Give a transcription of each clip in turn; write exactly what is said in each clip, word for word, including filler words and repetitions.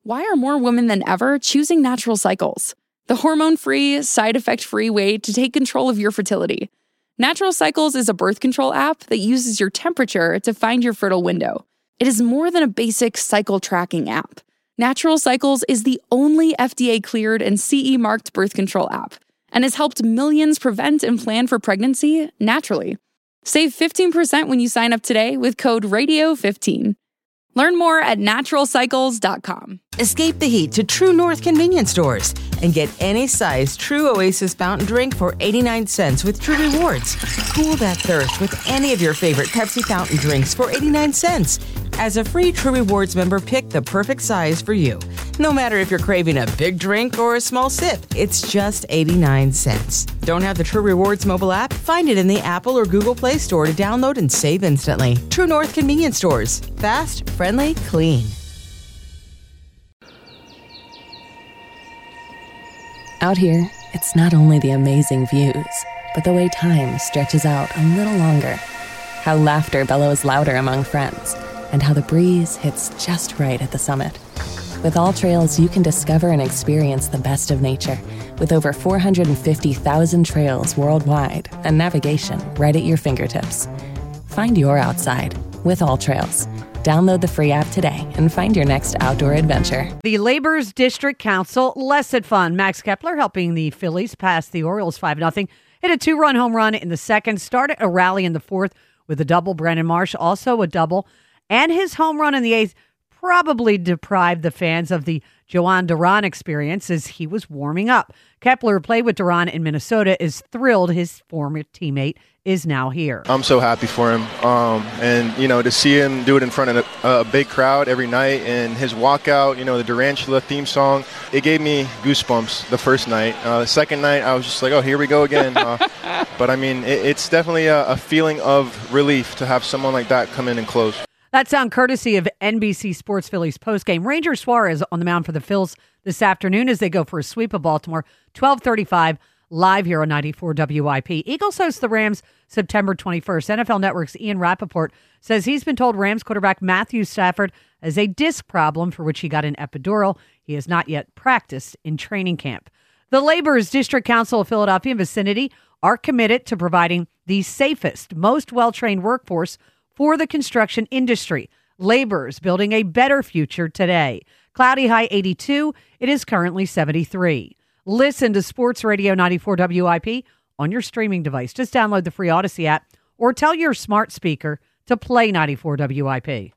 why are more women than ever choosing Natural Cycles? The hormone-free, side-effect-free way to take control of your fertility. Natural Cycles is a birth control app that uses your temperature to find your fertile window. It is more than a basic cycle tracking app. Natural Cycles is the only F D A-cleared and C E-marked birth control app and has helped millions prevent and plan for pregnancy naturally. Save fifteen percent when you sign up today with code radio fifteen. Learn more at natural cycles dot com. Escape the heat to True North convenience stores and get any size True Oasis fountain drink for eighty-nine cents with True Rewards. Cool that thirst with any of your favorite Pepsi fountain drinks for eighty-nine cents. As a free True Rewards member, pick the perfect size for you. No matter if you're craving a big drink or a small sip, it's just eighty-nine cents. Don't have the True Rewards mobile app? Find it in the Apple or Google Play Store to download and save instantly. True North convenience stores. Fast, friendly, clean. Out here, it's not only the amazing views, but the way time stretches out a little longer. How laughter bellows louder among friends, and how the breeze hits just right at the summit. With All Trails, you can discover and experience the best of nature, with over four hundred fifty thousand trails worldwide and navigation right at your fingertips. Find your outside with All Trails. Download the free app today and find your next outdoor adventure. The Labor's District Council less at fun. Max Kepler helping the Phillies pass the Orioles five nothing. Hit a two-run home run in the second. Started a rally in the fourth with a double. Brandon Marsh also a double. And his home run in the eighth probably deprived the fans of the Joan Duran experience as he was warming up. Kepler, who played with Duran in Minnesota, is thrilled his former teammate is now here. I'm so happy for him. Um, and, you know, to see him do it in front of a, a big crowd every night and his walkout, you know, the Durantula theme song, it gave me goosebumps the first night. Uh, the second night, I was just like, oh, here we go again. Uh, but, I mean, it, it's definitely a, a feeling of relief to have someone like that come in and close. That sound courtesy of N B C Sports Phillies postgame. Ranger Suarez on the mound for the Phils this afternoon as they go for a sweep of Baltimore. twelve thirty-five live here on ninety-four W I P. Eagles host the Rams September twenty-first. N F L Network's Ian Rappaport says he's been told Rams quarterback Matthew Stafford has a disc problem for which he got an epidural. He has not yet practiced in training camp. The Labor's District Council of Philadelphia and vicinity are committed to providing the safest, most well-trained workforce for the construction industry. Labor's building a better future today. Cloudy high eighty-two. It is currently seventy-three. Listen to Sports Radio ninety-four W I P on your streaming device. Just download the free Odyssey app or tell your smart speaker to play ninety-four W I P.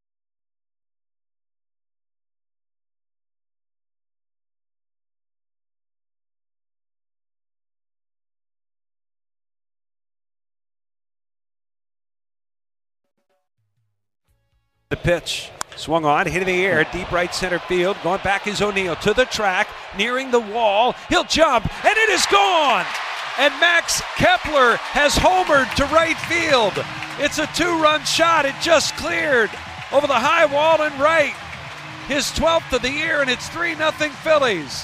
The pitch swung on, hit in the air, deep right center field. Going back is O'Neill to the track, nearing the wall. He'll jump, and it is gone. And Max Kepler has homered to right field. It's a two-run shot. It just cleared over the high wall and right. His twelfth of the year, and it's three nothing Phillies.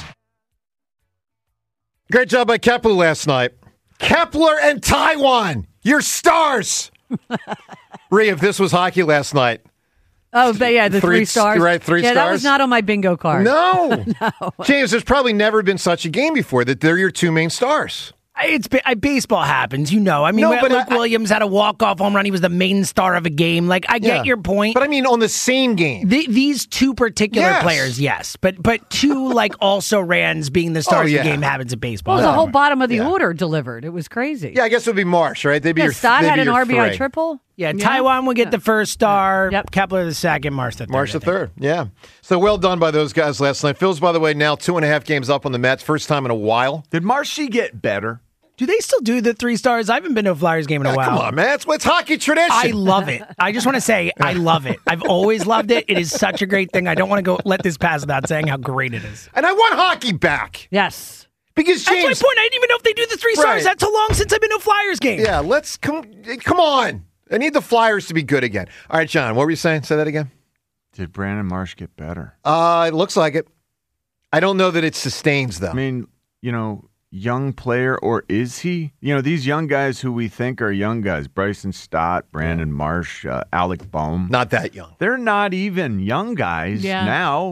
Great job by Kepler last night. Kepler and Taiwan, your stars. Rhea, if this was hockey last night. Oh, but yeah, the three, three stars. Right, three yeah, stars. That was not on my bingo card. No. no. James, there's probably never been such a game before that they're your two main stars. It's I, baseball happens, you know. I mean, no, but Luke I, Williams had a walk-off home run. He was the main star of a game. Like, I get yeah. your point. But I mean, on the same game. The, these two particular yes. players, yes. But but two, like, also-rans being the stars oh, yeah. of the game happens in baseball. Well, it was the whole bottom of the yeah. order delivered. It was crazy. Yeah, I guess it would be Marsh, right? They'd be yeah, your Stott they'd had be an your R B I three. triple. Yeah, yeah, Taiwan would get yeah. the first star. Yep. Kepler the second, Marsh the third. Marsh the third, yeah. So well done by those guys last night. Phil's, by the way, now two and a half games up on the Mets. First time in a while. Did Marshy get better? Do they still do the three stars? I haven't been to a Flyers game in a yeah, while. Come on, man. It's, it's hockey tradition. I love it. I just want to say I love it. I've always loved it. It is such a great thing. I don't want to go let this pass without saying how great it is. And I want hockey back. Yes. Because James, that's my point. I didn't even know if they do the three stars. Right. That's so long since I've been to a Flyers game. Yeah, let's come. Come on. I need the Flyers to be good again. All right, John, what were you saying? Say that again. Did Brandon Marsh get better? Uh, it looks like it. I don't know that it sustains, though. I mean, you know, young player, or is he? You know, these young guys who we think are young guys, Bryson Stott, Brandon Marsh, uh, Alec Boehm. Not that young. They're not even young guys yeah. now.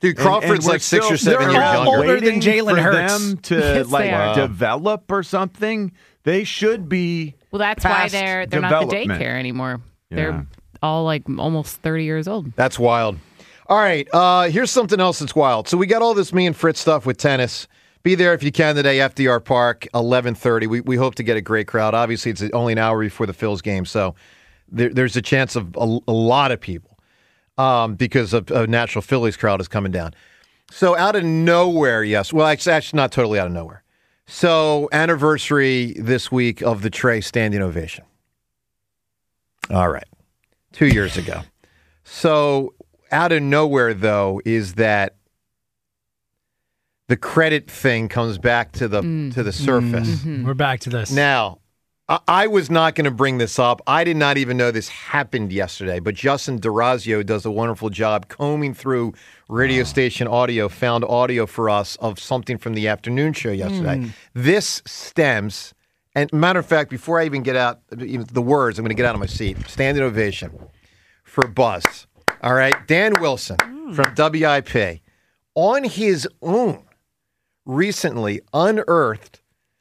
Dude, Crawford's and, and like six still, or seven they're years all younger. older than waiting Jalen for Hurts. them to Yes, like they are. develop or something. They should be. Well, that's why past they're they're not the development. daycare anymore. Yeah. They're all like almost thirty years old. That's wild. All right, uh, here's something else that's wild. So we got all this me and Fritz stuff with tennis. Be there if you can today, F D R Park, eleven thirty. We we hope to get a great crowd. Obviously, it's only an hour before the Phils game, so there, there's a chance of a, a lot of people um, because of a natural Phillies crowd is coming down. So out of nowhere, yes. Well, it's actually not totally out of nowhere. So anniversary this week of the Trey standing ovation. All right. Two years ago. So out of nowhere, though, is that the credit thing comes back to the Mm. to the surface. Mm-hmm. We're back to this. Now, I, I was not going to bring this up. I did not even know this happened yesterday, but Justin D'Orazio does a wonderful job combing through radio station audio, found audio for us of something from the afternoon show yesterday. Mm. This stems, and matter of fact, before I even get out even the words, I'm going to get out of my seat. Standing ovation for Buzz. All right, Dan Wilson from W I P on his own recently unearthed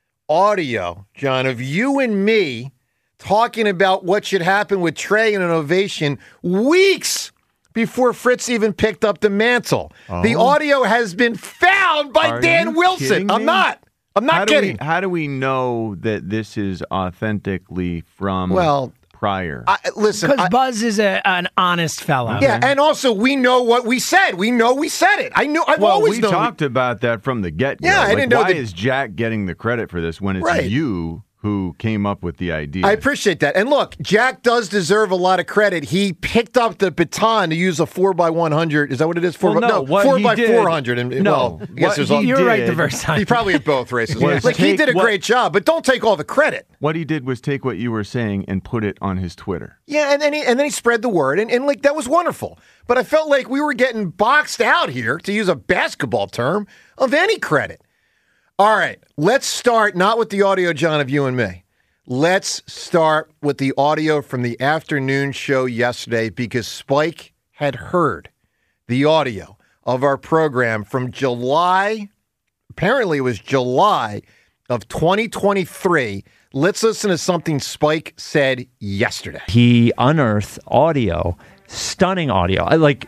audio, John, of you and me talking about what should happen with Trey in an ovation weeks before Fritz even picked up the mantle. Oh. The audio has been found by Are Dan you Wilson. kidding I'm me? not. I'm not how kidding. Do we, how do we know that this is authentically from Well, prior? I, listen, Because I- Buzz is a, an honest fellow. yeah, and also we know what we said. We know we said it. I knew. I've well, always we known. talked about that from the get-go. Yeah, I Like, didn't know why that- is Jack getting the credit for this when it's Right. you who came up with the idea? I appreciate that. And look, Jack does deserve a lot of credit. He picked up the baton to use a four by one hundred. Is that what it is? Four Well, by, no, no, what four he by did- four hundred. And, No, well, I guess what there's he all, You were right the did first time. he probably had both races. Was Like he take did a what- great job, but don't take all the credit. What he did was take what you were saying and put it on his Twitter. Yeah, and then he and then he spread the word, and, and like that was wonderful. But I felt like we were getting boxed out here, to use a basketball term, of any credit. All right, let's start not with the audio, John, of you and me. Let's start with the audio from the afternoon show yesterday because Spike had heard the audio of our program from July. Apparently, it was July of twenty twenty-three. Let's listen to something Spike said yesterday. He unearthed audio, stunning audio. I like.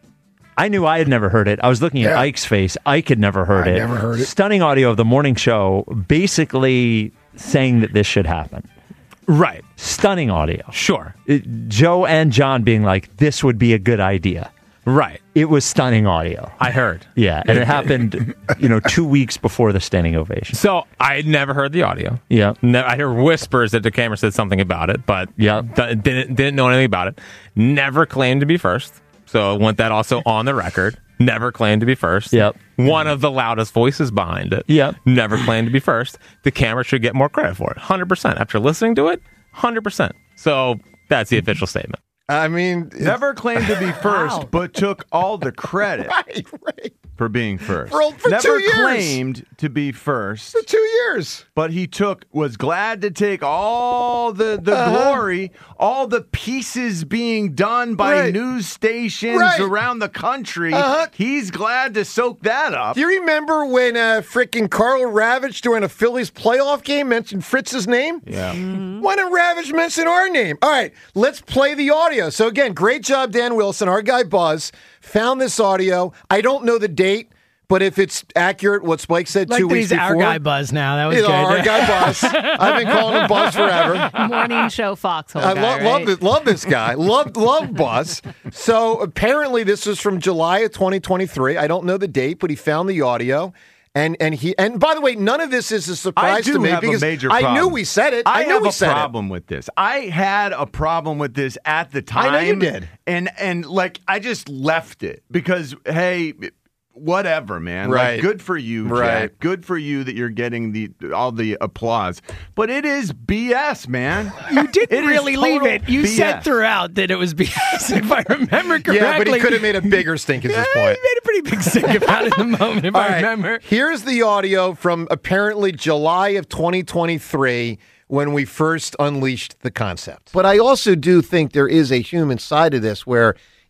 I knew I had never heard it. I was looking at Yeah. Ike's face. Ike had never heard I it. never heard it. Stunning audio of the morning show, basically saying that this should happen. Right. Stunning audio. Sure. It- Joe and John being like, "This would be a good idea." Right. It was stunning audio. I heard. Yeah, and it happened, you know, two weeks before the standing ovation. So I had never heard the audio. Yeah, Ne- I heard whispers that the camera said something about it, but yeah, d- didn't didn't know anything about it. Never claimed to be first. So I want that also on the record. Never claimed to be first. Yep. One of the loudest voices behind it. Yep. Never claimed to be first. The camera should get more credit for it. one hundred percent. After listening to it, one hundred percent. So that's the official statement. I mean, Never claimed to be first, Wow. but took all the credit right, right. for being first. For- for Never two years. claimed to be first, For two years. but he took was glad to take all the the Uh-huh. glory, all the pieces being done by Right. news stations Right. around the country. Uh-huh. He's glad to soak that up. Do you remember when uh, frickin' Carl Ravitch during a Phillies playoff game mentioned Fritz's name? Yeah. Why didn't Ravitch mention our name? All right, let's play the audio. So again, great job, Dan Wilson. Our guy Buzz found this audio. I don't know the date, but if it's accurate, what Spike said Like two that weeks he's our before. guy Buzz now. That was You good. know, our guy Buzz. I've been calling him Buzz forever. Morning show foxhole I guy, love, right? love, this, love this guy. love, love Buzz. So apparently this was from July of twenty twenty-three. I don't know the date, but he found the audio. And and he and by the way, none of this is a I surprise do to me have because a major I problem. knew we said it. I, I, knew have we a said problem with this. I had a problem with this at the time. I know you did. And and like I just left it because hey, whatever, man. Right. Like, good for you, Right. Jack. Good for you that you're getting the all the applause. But it is B S, man. You didn't It is really leave total it. You B S. said throughout that it was B S, if I remember correctly. it. Yeah, but he could have made a bigger stink at this Yeah, point. He made a pretty big stink about it in the moment, if All I right, remember. Here's the audio from apparently July of twenty twenty-three when we first unleashed the concept. But I also do think there is a human side to this where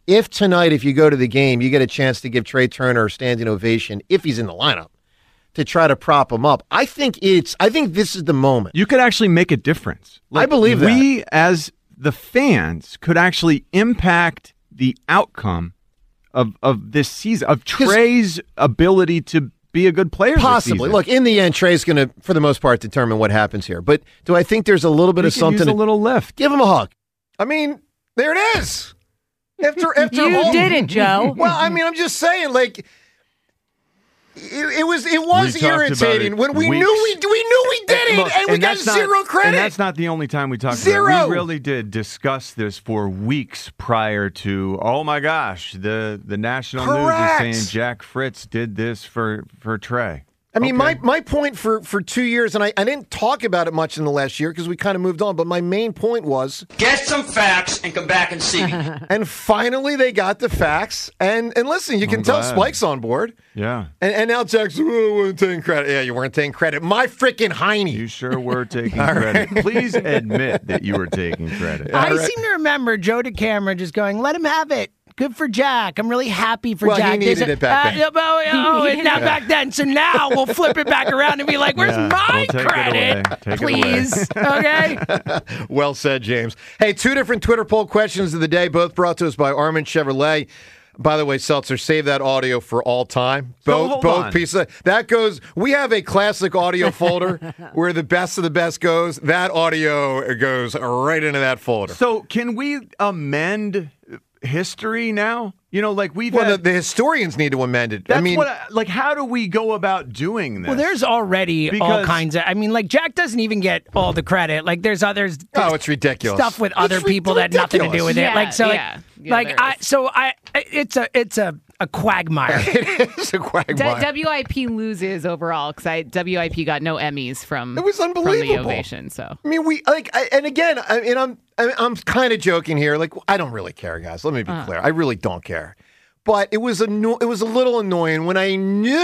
if tonight, if you go to the game, you get a chance to give Trey Turner a standing ovation if he's in the lineup to try to prop him up. I think it's. I think this is the moment. You could actually make a difference. I believe that. We, as the fans, could actually impact the outcome of of this season, of Trey's ability to be a good player. Possibly. Look, in the end, Trey's going to, for the most part, determine what happens here. But do I think there's a little bit He of could something? use a to- little lift. Give him a hug. I mean, there it is. After after You all, did it, Joe. Well, I mean, I'm just saying, like. It, it was it was We talked about irritating it when we weeks. knew we we knew we did it Look, and we got that's not- zero credit. And that's not the only time we talked Zero. about it. We really did discuss this for weeks prior to, oh my gosh, the, the national Correct. news is saying Jack Fritz did this for, for Trey. I mean, Okay. my, my point for, for two years, and I, I didn't talk about it much in the last year because we kind of moved on, but my main point was Get some facts and come back and see me. and finally they got the facts. And and listen, you can I'm tell glad. Spike's on board. Yeah. And, and now Jack's, oh, I wasn't taking credit. Yeah, you weren't taking credit. My freaking Heine. You sure were taking credit. Please admit that you were taking credit. I All right. seem to remember Joe DeCamera just going, let him have it. Good for Jack. I'm really happy for Well, he Jack. needed There's a- it back then. Uh, oh, oh, He needed not it. back then. So now we'll flip it back around and be like, where's Yeah, my we'll take it credit? away. Take it away. Please. Okay? Well said, James. Hey, two different Twitter poll questions of the day, both brought to us by Armin Chevrolet. By the way, Seltzer, save that audio for all time. So Both hold both on. pieces. Of, that goes. We have a classic audio folder where the best of the best goes. That audio goes right into that folder. So can we amend history now? You know, like we've well, had, the, the historians need to amend it. that's I mean, what I, like how do we go about doing this? Well, there's already all Because- kinds of. I mean, like Jack doesn't even get all the credit. Like there's others. oh, it's ridiculous. Stuff with other It's people that had nothing to do with it. Yeah, like so, like, yeah. Yeah, like there I. is. So I. It's a. It's a. A quagmire. It's a quagmire. D- W I P loses overall because I W I P got no Emmys from It was from the unbelievable. ovation. So I mean, we like, I, and again, I mean, I'm, I- I'm kind of joking here. Like, I don't really care, guys. Let me be clear. I really don't care. But it was anno- it was a little annoying when I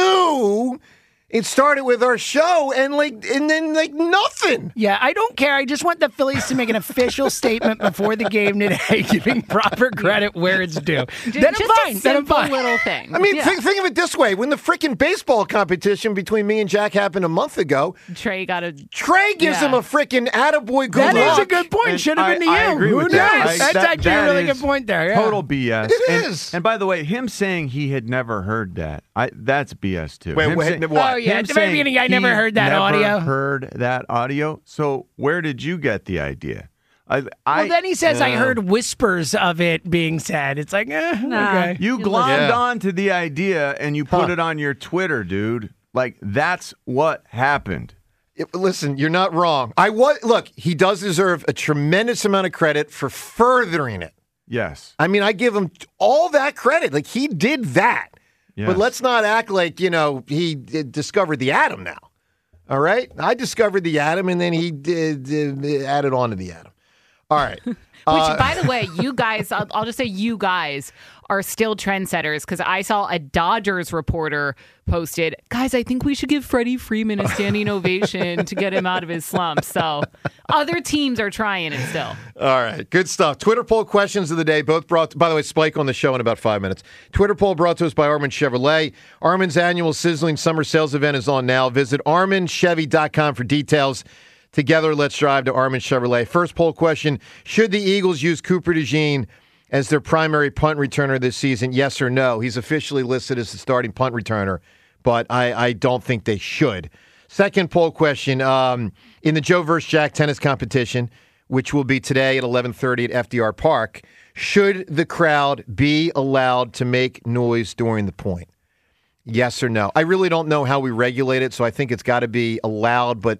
knew it started with our show, and like, and then like nothing. Yeah, I don't care. I just want the Phillies to make an official statement before the game today, giving proper credit where it's due. J- then just I'm fine. a Then I'm simple fine. little thing. I mean, Yeah. think, think of it this way: when the freaking baseball competition between me and Jack happened a month ago, Trey got a Trey gives Yeah. him a freaking attaboy good That is luck. a good point. And Should have been to I- I you. agree Who with knows? that. I- That's that- actually a that really is good point there. Yeah. Total B S. It and, is. And by the way, him saying he had never heard that, I that's B S too. Wait, Him wait, saying- what? Oh, yeah. him At the very saying beginning, I never he heard that never audio. Heard that audio. So where did you get the idea? I, I, Well, then he says, I uh, heard whispers of it being said. It's like, eh, okay. You glommed Yeah. on to the idea and you put Huh. it on your Twitter, dude. Like that's what happened. It- listen, you're not wrong. I was look. He does deserve a tremendous amount of credit for furthering it. Yes. I mean, I give him all that credit. Like he did that. Yes. But let's not act like, you know, he d- discovered the atom now. All right? I discovered the atom, and then he did, did- added on to the atom. All right. Which, Uh, by the way, you guys, I'll, I'll just say you guys are still trendsetters because I saw a Dodgers reporter posted, guys, I think we should give Freddie Freeman a standing ovation to get him out of his slump. So other teams are trying it still. All right. Good stuff. Twitter poll questions of the day, both brought, by the way, Spike on the show in about five minutes. Twitter poll brought to us by Armin Chevrolet. Armin's annual sizzling summer sales event is on now. Visit armin chevy dot com for details. Together, let's drive to Armin Chevrolet. First poll question, should the Eagles use Cooper DeJean as their primary punt returner this season? Yes or no? He's officially listed as the starting punt returner, but I, I don't think they should. Second poll question, um, in the Joe versus Jack tennis competition, which will be today at eleven thirty at F D R Park, should the crowd be allowed to make noise during the point? Yes or no? I really don't know how we regulate it, so I think it's got to be allowed, but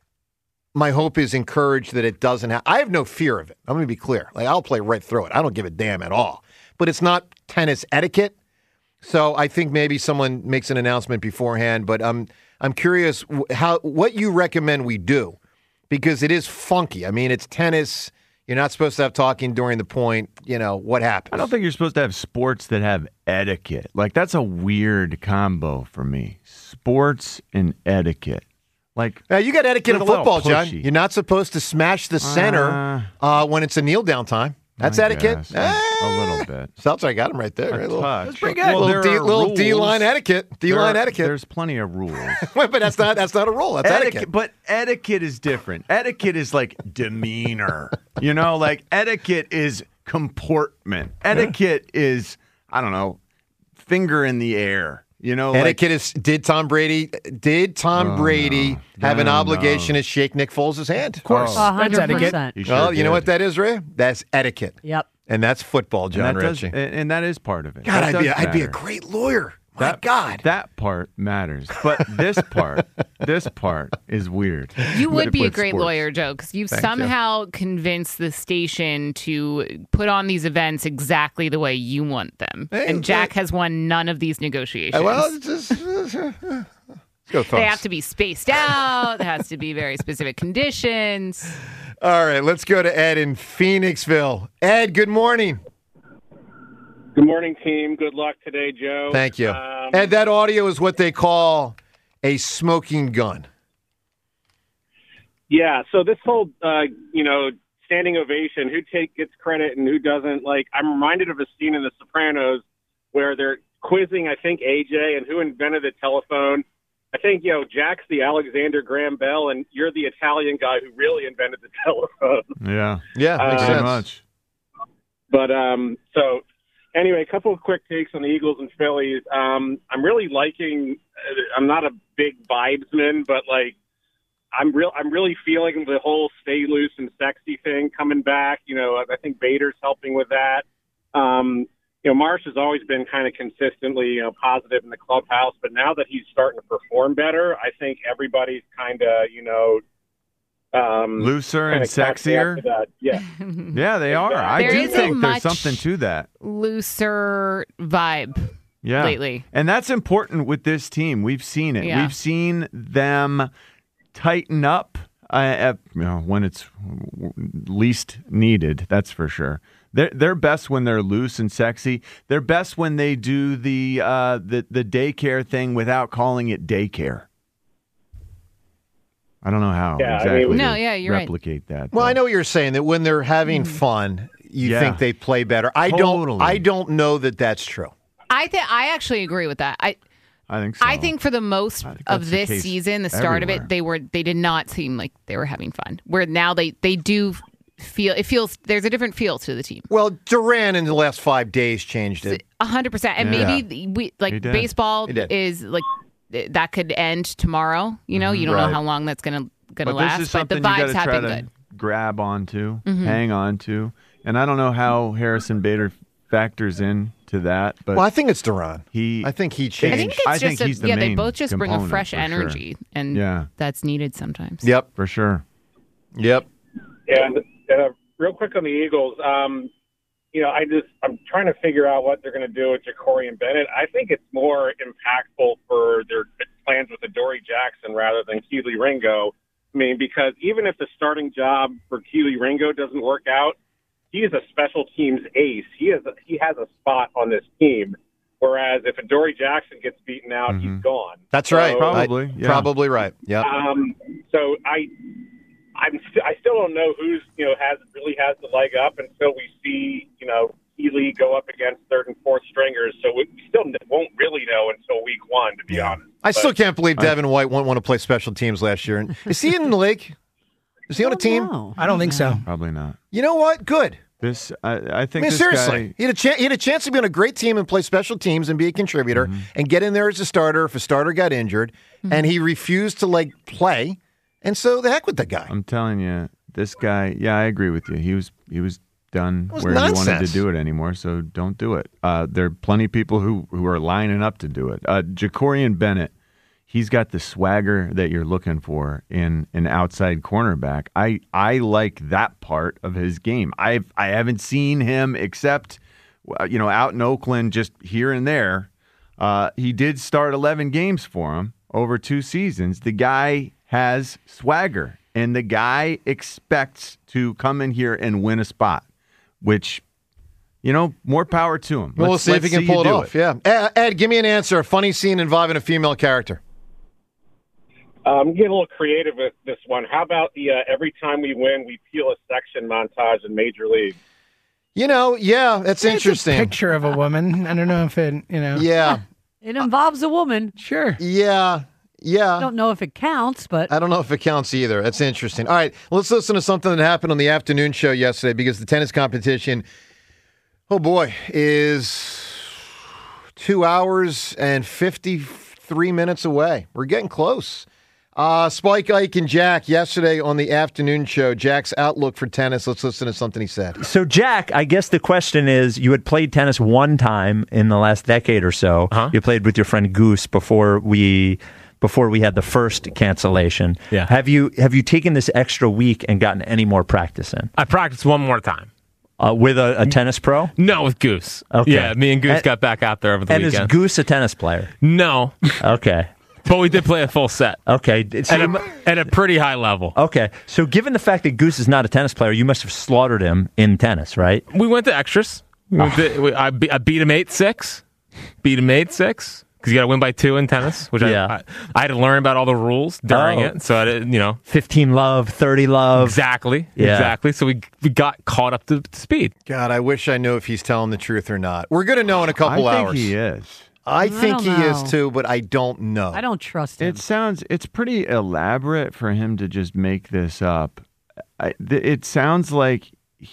my hope is encouraged that it doesn't have. I have no fear of it. I'm going to be clear. Like, I'll play right through it. I don't give a damn at all. But it's not tennis etiquette. So I think maybe someone makes an announcement beforehand. But I'm I'm curious how what you recommend we do, because it is funky. I mean, it's tennis. You're not supposed to have talking during the point. You know what happens? I don't think you're supposed to have sports that have etiquette. Like that's a weird combo for me. Sports and etiquette. Like Uh, you got etiquette in it's a little football, John. pushy. You're not supposed to smash the center Uh, uh, when it's a kneel down time. That's I etiquette. guess. Eh, A little bit. Sounds like I got him right there. A Right? Little, touch. That's pretty good. Well, little there D, are little D rules. line etiquette. D There line are- etiquette. There's plenty of rules. but that's not that's not a rule. That's etiquette. etiquette, but etiquette is different. Etiquette is like demeanor. You know, like etiquette is comportment. Etiquette is, I don't know, finger in the air. You know, etiquette like, is did Tom Brady did Tom Oh, Brady no. have an No, obligation no. to shake Nick Foles' hand? Of course. A hundred percent. He sure Well, you know did. what that is, Ray? That's etiquette. Yep. And that's football, And John that does- Ritchie. and, and that is part of it. God, That I'd be does I'd be a matter. great lawyer. My That, God. that part matters, but this part, this part is weird. You would With- be a with great sports. lawyer, Joe, because you've Thank you. somehow convinced the station to put on these events exactly the way you want them. Hey, and Jack hey. has won none of these negotiations. Uh, well, it's just, let's go they Thoughts. have to be spaced out. There has to be very specific conditions. All right, let's go to Ed in Phoenixville. Ed, good morning. Good morning, team. Good luck today, Joe. Thank you. Um, Ed, that audio is what they call a smoking gun. yeah, so this whole, uh, you know, standing ovation, who take gets credit and who doesn't, like, I'm reminded of a scene in The Sopranos where they're quizzing, I think, A J and who invented the telephone. I think, you know, Jack's the Alexander Graham Bell, and you're the Italian guy who really invented the telephone. Yeah, Yeah, makes Uh, very sense. much. But um, so anyway, a couple of quick takes on the Eagles and Phillies. Um, I'm really liking. I'm not a big vibesman, but like I'm real. I'm really feeling the whole stay loose and sexy thing coming back. You know, I think Bader's helping with that. Um, you know, Marsh has always been kind of consistently, you know, positive in the clubhouse, but now that he's starting to perform better, I think everybody's kind of, you know, um, Looser and kinda catching up sexier. to that. Yeah. Yeah, they are. I There do is a think much- there's something to that. Looser vibe Yeah. lately. And that's important with this team. We've seen it. Yeah. We've seen them tighten up uh, at, you know, when it's least needed. That's for sure. They're, they're best when they're loose and sexy. They're best when they do the uh, the the daycare thing without calling it daycare. I don't know how Yeah, I exactly mean- No, to yeah, you're right. replicate that. Well, but- I know what you're saying, that when they're having fun, you Yeah. think they play better. I Totally. don't I don't know that that's true. I think I actually agree with that. I I think so. I think for the most I think of that's the this case season, the start of everywhere. it, they were they did not seem like they were having fun. Where now they they do feel it feels there's a different feel to the team. Well, Duran in the last five days changed it. A hundred percent, and Yeah. maybe we He like did. baseball He did. is like that could end tomorrow. You know, you don't Right. know how long that's gonna gonna but last. this is But the something you vibes gotta have try been to good. grab onto, Mhm. hang on to. And I don't know how Harrison Bader factors in to that, but Well, I think it's Duran. he I think he I changed. think it's I just think a, he's the yeah. They main both just bring a component, fresh for sure. energy, and Yeah. that's needed sometimes. Yep. for sure. Yep. And uh, real quick on the Eagles, um, you know, I just I'm trying to figure out what they're going to do with Ja'Cory and Bennett. I think it's more impactful for their plans with Adoree Jackson rather than Keely Ringo. I mean, because even if the starting job for Keely Ringo doesn't work out, he is a special teams ace. He is a, he has a spot on this team. Whereas if Adoree Jackson gets beaten out, Mhm. he's gone. That's So, right. Probably, I- yeah. Probably right. Yep. um, so I, I'm st- I still don't know who's you know has really has the leg up until we see you know Healy go up against third and fourth stringers. So we still n- won't really know until week one, to be honest. I But- still can't believe Devin White won't want to play special teams last year. And is he in the league? Is he on a team? No. I don't think so. Probably not. You know what? Good. This I, I I think mean, this seriously, guy. he, had a chan- he had a chance to be on a great team and play special teams and be a contributor Mm-hmm. and get in there as a starter if a starter got injured, and he refused to like play, and so the heck with the guy. I'm telling you, this guy. Yeah, I agree with you. He was he was done It was where he wanted nonsense. to do it anymore. So don't do it. Uh, there are plenty of people who who are lining up to do it. Uh, Ja'Cory Bennett. He's got the swagger that you're looking for in an outside cornerback. I, I like that part of his game. I've I haven't seen him except, uh, you know, out in Oakland, just here and there. Uh, he did start eleven games for him over two seasons. The guy has swagger, and the guy expects to come in here and win a spot, which, you know, more power to him. Well, we'll Let's- see if he let's can pull you it do off. Yeah, Ed, Ed, give me an answer. A funny scene involving a female character. Um, get a little creative with this one. How about the uh, every time we win, we peel a section montage in Major League? You know, yeah, that's It's interesting. a picture of a woman. I don't know if it, you know. Yeah. It involves a woman. Sure. Yeah. Yeah. I don't know if it counts, but I don't know if it counts either. That's interesting. All right, let's listen to something that happened on the afternoon show yesterday because the tennis competition, oh boy, is two hours and fifty-three minutes away. We're getting close. Uh, Spike, Ike, and Jack yesterday on the afternoon show. Jack's outlook for tennis. Let's listen to something he said. So, Jack, I guess the question is, you had played tennis one time in the last decade or so. Uh-huh. You played with your friend Goose before we before we had the first cancellation. Yeah. Have you have you taken this extra week and gotten any more practice in? I practiced one more time. Uh, with a, a tennis pro? No, with Goose. Okay. Yeah, me and Goose and, got back out there over the and weekend. And is Goose a tennis player? No. Okay. But we did play a full set. Okay. So at, a, at a pretty high level. Okay. So given the fact that Goose is not a tennis player, you must have slaughtered him in tennis, right? We went to extras. We went to, we, I, be, I beat him eight six. Beat him eight six. Because you got to win by two in tennis, which yeah. I, I, I had to learn about all the rules during oh. it. So I didn't, you know. fifteen love, thirty love. Exactly. Yeah. Exactly. So we we got caught up to, to speed. God, I wish I knew if he's telling the truth or not. We're going to know in a couple I think hours. he is. I I think don't he know. is too, but I don't know. I don't trust him. It sounds, it's pretty elaborate for him to just make this up. I, th- it sounds like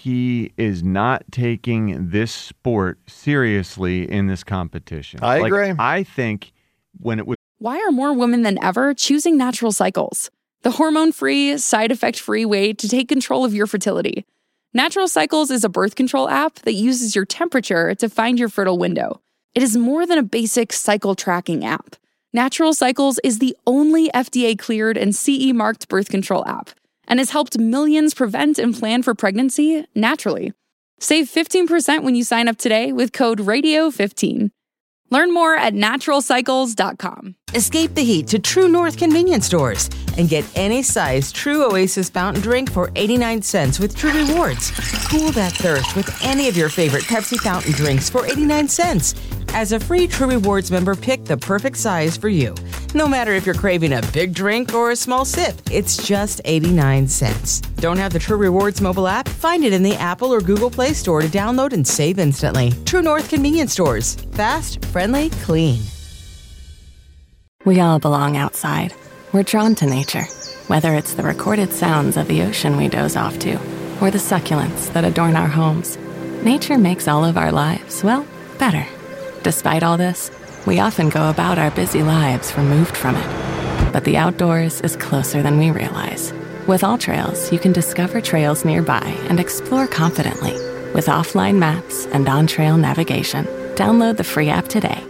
he is not taking this sport seriously in this competition. I Like, agree. I think when it was. Why are more women than ever choosing Natural Cycles? The hormone-free, side-effect-free way to take control of your fertility. Natural Cycles is a birth control app that uses your temperature to find your fertile window. It is more than a basic cycle tracking app. Natural Cycles is the only F D A-cleared and C E-marked birth control app and has helped millions prevent and plan for pregnancy naturally. Save fifteen percent when you sign up today with code radio fifteen. Learn more at natural cycles dot com. Escape the heat to True North convenience stores and get any size True Oasis fountain drink for eighty-nine cents with True Rewards. Cool that thirst with any of your favorite Pepsi fountain drinks for eighty-nine cents. As a free True Rewards member, pick the perfect size for you. No matter if you're craving a big drink or a small sip, it's just eighty-nine cents. Don't have the True Rewards mobile app? Find it in the Apple or Google Play Store to download and save instantly. True North convenience stores. Fast, friendly, clean. We all belong outside. We're drawn to nature, whether it's the recorded sounds of the ocean we doze off to, or the succulents that adorn our homes. Nature makes all of our lives, well, better. Despite all this, we often go about our busy lives removed from it. But the outdoors is closer than we realize. With All Trails, you can discover trails nearby and explore confidently. With offline maps and on-trail navigation, download the free app today.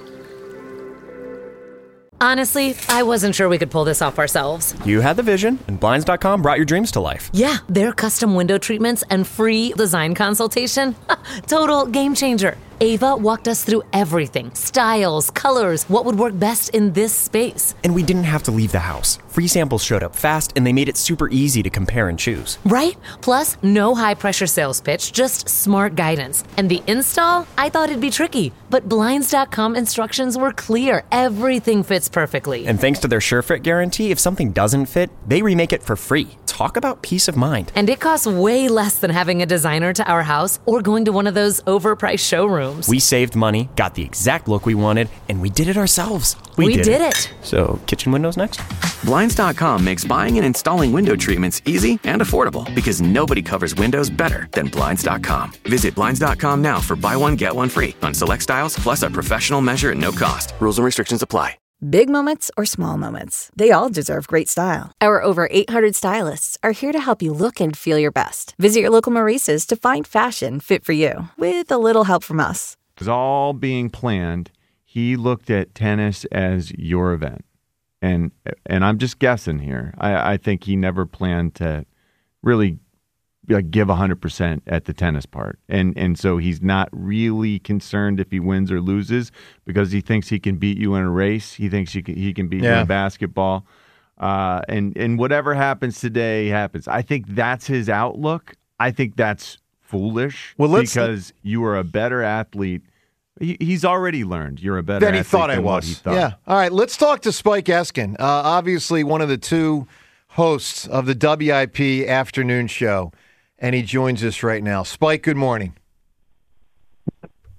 Honestly, I wasn't sure we could pull this off ourselves. You had the vision, and Blinds dot com brought your dreams to life. Yeah, their custom window treatments and free design consultation. Total game changer. Ava walked us through everything. Styles, colors, what would work best in this space. And we didn't have to leave the house. Free samples showed up fast, and they made it super easy to compare and choose. Right? Plus, no high-pressure sales pitch, just smart guidance. And the install? I thought it'd be tricky. But Blinds dot com instructions were clear. Everything fits perfectly. And thanks to their SureFit guarantee, if something doesn't fit, they remake it for free. Talk about peace of mind. And it costs way less than having a designer to our house or going to one of those overpriced showrooms. We saved money, got the exact look we wanted, and we did it ourselves. We, we did, did it. it. So, kitchen windows next? Blinds dot com makes buying and installing window treatments easy and affordable because nobody covers windows better than Blinds dot com. Visit Blinds dot com now for buy one, get one free on select styles, plus a professional measure at no cost. Rules and restrictions apply. Big moments or small moments, they all deserve great style. Our over eight hundred stylists are here to help you look and feel your best. Visit your local Maurice's to find fashion fit for you, with a little help from us. It was all being planned. He looked at tennis as your event. And and I'm just guessing here. I, I think he never planned to really like give one hundred percent at the tennis part. And and so he's not really concerned if he wins or loses because he thinks he can beat you in a race. He thinks he can, he can beat Yeah. you in basketball. Uh, and, and whatever happens today happens. I think that's his outlook. I think that's foolish Well, let's- because you are a better athlete. He, he's already learned you're a better Than he athlete thought I than what was. he thought. Yeah. All right. Let's talk to Spike Eskin. Uh, obviously, one of the two hosts of the W I P afternoon show, and he joins us right now. Spike, good morning.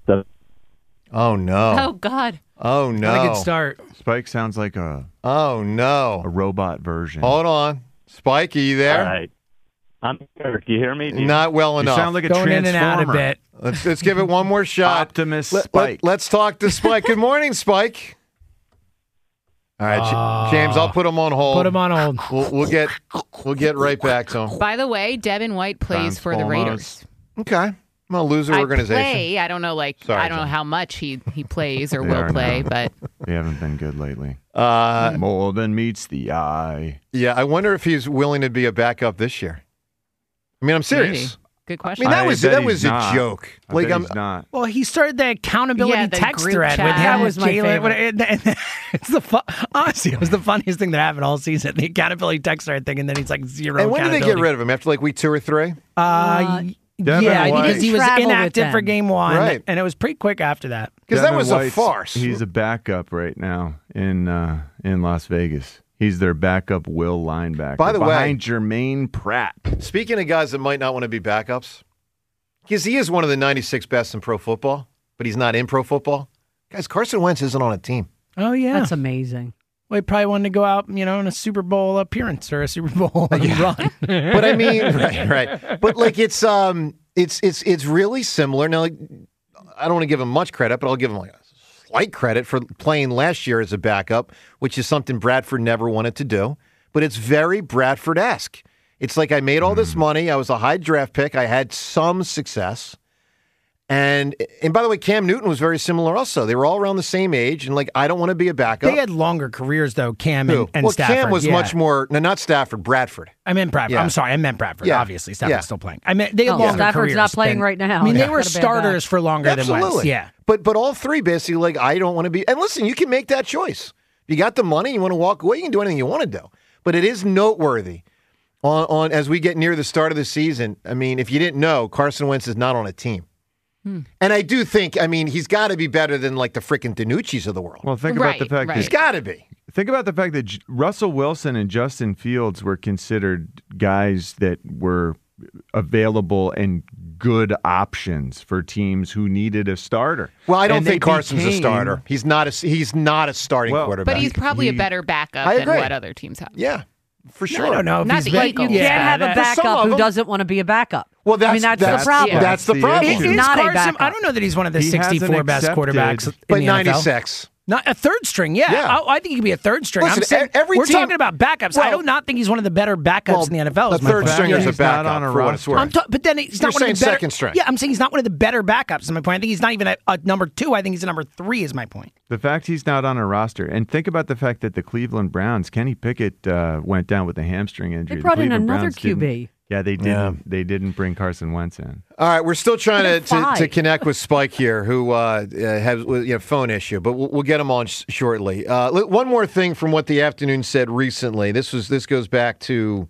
The- oh no! Oh God! Oh no! Not a good start. Spike sounds like a oh no a robot version. Hold on, Spike, are you there? All right. I'm here. Do you hear me? Do you- Not well You enough. sound like a Going in and out a transformer. bit. Let's let's give it one more shot. Optimus Let, Spike. Let, us talk to Spike. Good morning, Spike. All right, J- James, I'll put him on hold. Put him on hold. We'll, we'll get we'll get right back to him. By the way, Devin White plays for the Transformers. Raiders. Okay, I'm a loser I organization. play. I don't know, like Sorry, I don't know Jen. how much he he plays or They will are play, now. but They haven't been good lately. Uh, More than meets the eye. yeah, I wonder if he's willing to be a backup this year. I mean, I'm serious. maybe. Good I question. mean, that I was bet that he's was a not. joke. I Like bet I'm he's not. Well, he started the accountability Yeah, the text group thread chat. with him. That was my Jalen, what- favorite. and- and- it's the fu- honestly, it was the funniest thing that happened all season. The accountability text thread thing, and then he's like zero. And when did they get accountability. rid of him? After like week two or three? Uh, Uh, Devin yeah, White. because he was Traveled with inactive for them. game one, Right. and it was pretty quick after that. Because that Devin was a White's- farce. He's a backup right now in uh, in Las Vegas. He's their backup will linebacker. By the way- behind Jermaine Pratt. Speaking of guys that might not want to be backups, because he is one of the ninety-six best in pro football, but he's not in pro football. Guys, Carson Wentz isn't on a team. Oh yeah, That's amazing. well, he probably wanted to go out, you know, in a Super Bowl appearance or a Super Bowl run. But I mean, right, right. But like it's um, it's it's it's really similar. Now, like, I don't want to give him much credit, but I'll give him like a slight credit for playing last year as a backup, which is something Bradford never wanted to do. But it's very Bradford-esque. It's like I made all this money. I was a high draft pick. I had some success. And and by the way, Cam Newton was very similar also. They were all around the same age. And like, I don't want to be a backup. They had longer careers though, Cam Who? and, and well, Stafford. Cam was yeah. much more, no, not Stafford, Bradford. I meant Bradford. Yeah. I'm sorry, I meant Bradford. Yeah. Obviously, Stafford's Yeah. still playing. I meant they had Oh, longer Stafford's careers. not playing than- right now. I mean, they Yeah. were Got a bad starters back. for longer Absolutely. than Wentz. Yeah. But but all three basically like I don't want to be. And listen, you can make that choice. You got the money, you want to walk away, you can do anything you want to do. But it is noteworthy on, on as we get near the start of the season. I mean, if you didn't know, Carson Wentz is not on a team. Hmm. And I do think, I mean, he's got to be better than like the freaking DiNucci's of the world. Well, think Right, about the fact right. that He's got to be. Think about the fact that J- Russell Wilson and Justin Fields were considered guys that were available and good options for teams who needed a starter. Well, I don't And they think Carson's a became- starter. He's not a he's not a starting Well, quarterback. But he's probably He- a better backup I than agree. what other teams have. yeah, for sure. I don't know if Not he's the been- Eagles. You yeah, can't have a that- some backup of who them- doesn't want to be a backup. Well, that's I mean, that's, that's- the problem. yeah. That's the That's the problem. issue. Is Not a Carson, backup. I don't know that he's one of the He hasn't sixty-four best accepted- quarterbacks in But the N F L. ninety-six. Not a third string, yeah. Yeah. I, I think he could be a third string. Listen, I'm saying, e- every we're team- talking about backups. I Well- do not think he's one of the better backups Well, in the N F L. a is my third point. stringer's Yeah, a he's not backup on a for what it's roster. worth. I'm ta- but then he's You're not one of the saying better, second string. Yeah, I'm saying he's not one of the better backups. Is my point. I think he's not even a, a number two. I think he's a number three. Is my point. The fact he's not on a roster, and think about the fact that the Cleveland Browns, Kenny Pickett uh, went down with a hamstring injury. They The brought in Cleveland another Browns Q B. didn't- Yeah, they didn't. They didn't bring Carson Wentz in. All right, we're still trying to, to, Five. to connect with Spike here, who uh, uh, has you know, phone issue, but we'll, we'll get him on sh- shortly. Uh, li- one more thing from what the afternoon said recently. This was this goes back to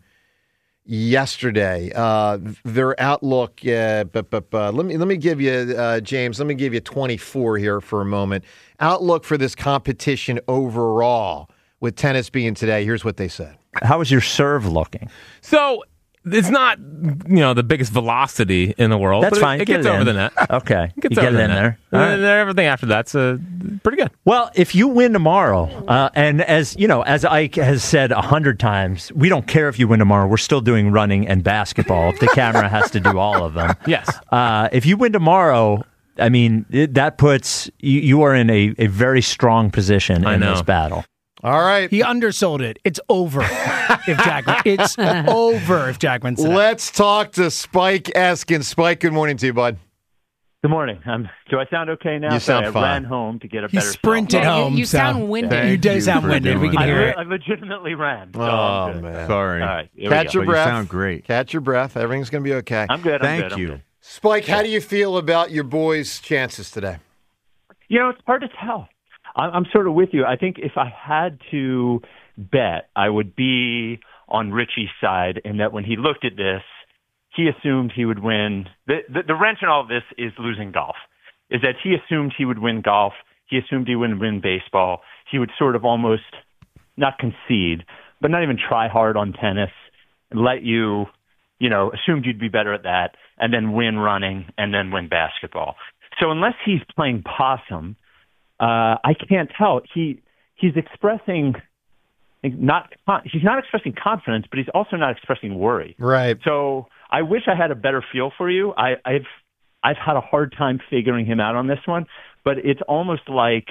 yesterday. Uh, their outlook. Uh, but, but, uh, let me let me give you uh, James. Let me give you twenty-four here for a moment. Outlook for this competition overall with tennis being today. Here's what they said. How is your serve looking? So it's not, you know, the biggest velocity in the world. That's but fine. It, it Get gets it over in. the net. Okay. It gets You get over it the in net. there. And All right. then everything after that's uh, pretty good. Well, if you win tomorrow, uh, and as you know, as Ike has said a hundred times, we don't care if you win tomorrow. We're still doing running and basketball. If the camera has to do all of them, Yes. Uh, if you win tomorrow, I mean it, that puts you, you are in a, a very strong position I in know. this battle. All right. He undersold it. It's over if Jack. It's over if Jack wins. Tonight. Let's talk to Spike Eskin. Spike, good morning to you, bud. Good morning. Um, do I sound okay now? You sound Sorry, fine. I ran home to get a He better sprinted Yeah, you- home. you so- sound winded. You do Thank sound you for winded. We doing can I, hear re- it. I legitimately ran. So Oh, I'm good. man. Sorry. All right. Here Catch we your go. But you breath. sound great. Catch your breath. Everything's going to be okay. I'm good. I'm Thank good. I'm you. good. Spike, how do you feel about your boys' chances today? You know, it's hard to tell. I- I'm sort of with you. I think if I had to bet, I would be on Richie's side in that when he looked at this, he assumed he would win. The, the, the wrench in all of this is losing golf, is that he assumed he would win golf. He assumed he would win baseball. He would sort of almost not concede, but not even try hard on tennis and let you, you know, assumed you'd be better at that and then win running and then win basketball. so unless he's playing possum, uh, I can't tell. He he's expressing not he's not expressing confidence, but he's also not expressing worry. Right. So I wish I had a better feel for you. I, I've I've had a hard time figuring him out on this one, but it's almost like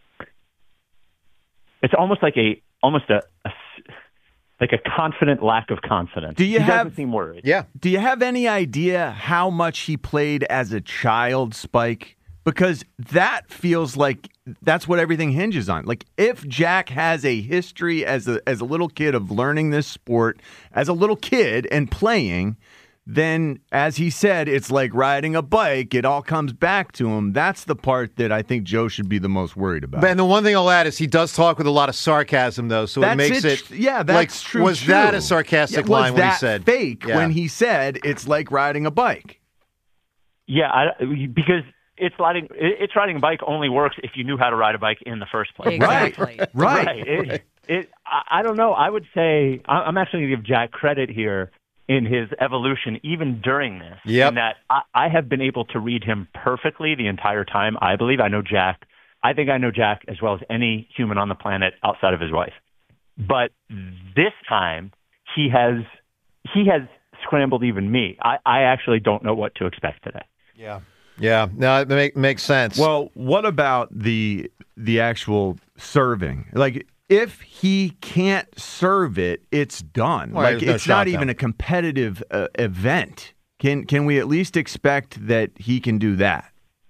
it's almost like a almost a, a like a confident lack of confidence. Do you he have doesn't seem worried? Yeah. Do you have any idea how much he played as a child, Spike? Because that feels like that's what everything hinges on. Like if Jack has a history as a as a little kid of learning this sport as a little kid and playing, then as he said, it's like riding a bike. It all comes back to him. That's the part that I think Joe should be the most worried about. And the one thing I'll add is he does talk with a lot of sarcasm, though, so That's it makes it. it. Yeah, that's like, true. Was true. that a sarcastic yeah, line was when that he said fake yeah. when he said it's like riding a bike? Yeah, I, because it's riding it's riding a bike only works if you knew how to ride a bike in the first place. Exactly. Right. Right. right. It, it, I, I don't know. I would say I- I'm actually going to give Jack credit here in his evolution, even during this. Yep. In that I, I have been able to read him perfectly the entire time. I believe I know Jack. I think I know Jack as well as any human on the planet outside of his wife. But this time, he has he has scrambled even me. I, I actually don't know what to expect today. Yeah. Yeah, no, it make, makes sense. Well, what about the the actual serving? Like, if he can't serve it, it's done. Well, like, there's no it's not shot, even though. a competitive uh, event. Can can we at least expect that he can do that?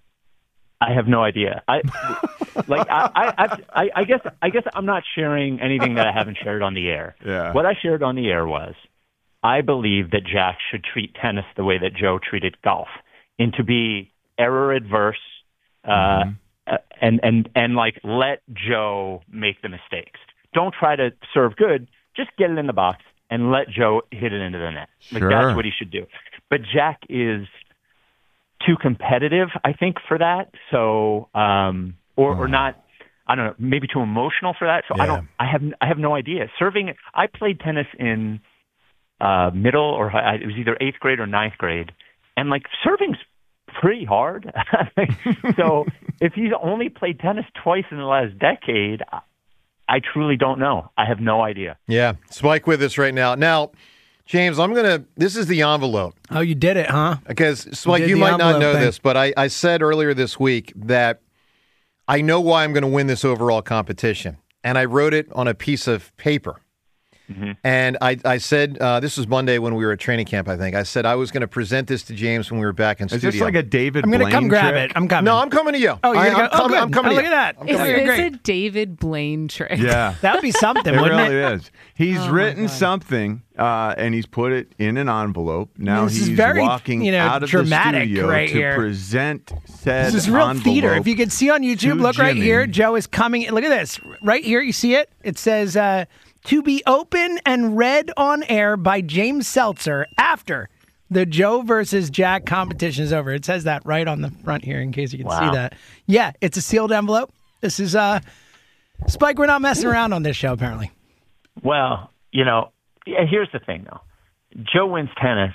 I have no idea. I like I, I, I I guess I guess I'm not sharing anything that I haven't shared on the air. Yeah. What I shared on the air was I believe that Jack should treat tennis the way that Joe treated golf, and to be error adverse, uh, mm-hmm. and and and like let Joe make the mistakes. Don't try to serve good. Just get it in the box and let Joe hit it into the net. Like Sure. that's what he should do. But Jack is too competitive, I think, for that. So, um, or or not. I don't know. Maybe too emotional for that. So Yeah. I don't. I have. I have no idea. Serving. I played tennis in uh, middle or high, it was either eighth grade or ninth grade, and like serving's pretty hard. So if he's only played tennis twice in the last decade, I, I truly don't know. I have no idea. Yeah, Spike with us right now. Now, James, I'm going to, this is the envelope. Oh, you did it, huh? Because, Spike, did you the might not envelope know thing. this, but I, I said earlier this week that I know why I'm going to win this overall competition. And I wrote it on a piece of paper. Mm-hmm. And I, I said, uh, this was Monday when we were at training camp, I think. I said I was going to present this to James when we were back in Is studio. this like a David I'm going to Blaine come grab trick? it. I'm coming. No, I'm coming to you. Oh, you're I, gonna I'm, go- oh, coming, good. I'm coming Oh, to look you. at that. I'm Is coming to Okay, you. this great. a David Blaine trick? Yeah. That would be something, It wouldn't really it? is. He's Oh, my written God. something, uh, and he's put it in an envelope. Now This is he's very, walking you know, out of dramatic the studio right to here. present said This is real envelope theater. If you can see on YouTube, to look right Jimmy. here. Joe is coming. Look at this. Right here, you see it? It says, uh, to be open and read on air by James Seltzer after the Joe versus Jack competition is over. It says that right on the front here in case you can Wow. see that. Yeah, it's a sealed envelope. This is, uh, Spike, we're not messing around on this show, apparently. Well, you know, yeah, here's the thing, though. Joe wins tennis.